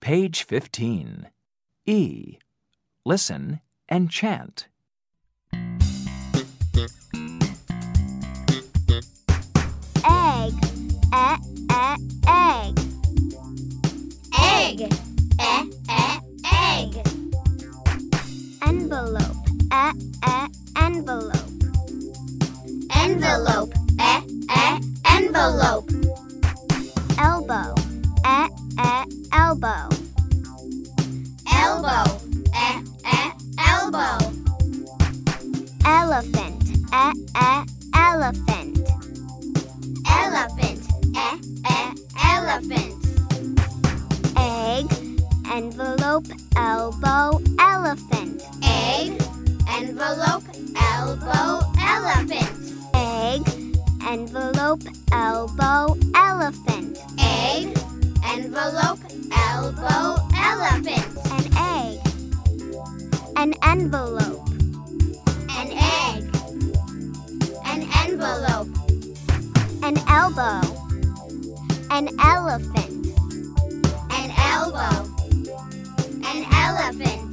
Page 15. E. Listen and chant. Egg, egg. Egg, egg. Envelope, envelope. Envelope, envelope. Elbow, elbow. Elbow, elbow. Elephant, elephant. Elephant, elephant. Egg, envelope, elbow, elephant. Egg, envelope, elbow, elephant. Egg, envelope, elbow, elephant. Egg, envelope, elbow, elephant. An egg, an envelope. An egg, an envelope. An elbow, an elephant. An elbow, an elephant.